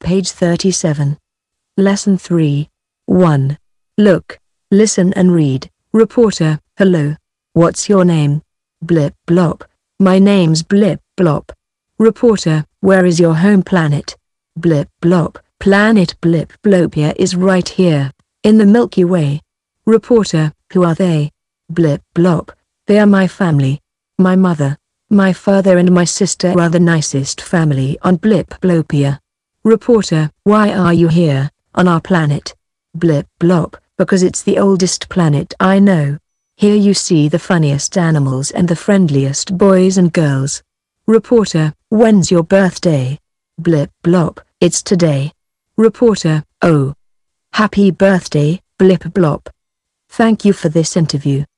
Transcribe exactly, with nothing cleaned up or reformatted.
Page thirty-seven. Lesson three. one. Look, listen and read. Reporter: Hello. What's your name? Blip Blop. My name's Blip Blop. Reporter: Where is your home planet? Blip Blop. Planet Blip Blopia is right here, in the Milky Way. Reporter: Who are they? Blip Blop. They are my family. My mother, my father and my sister are the nicest family on Blip Blopia. Reporter: Why are you here, on our planet? Blip Blop. Because it's the oldest planet I know. Here you see the funniest animals and the friendliest boys and girls. Reporter: When's your birthday? Blip Blop. It's today. Reporter: Oh. Happy birthday, Blip Blop. Thank you for this interview.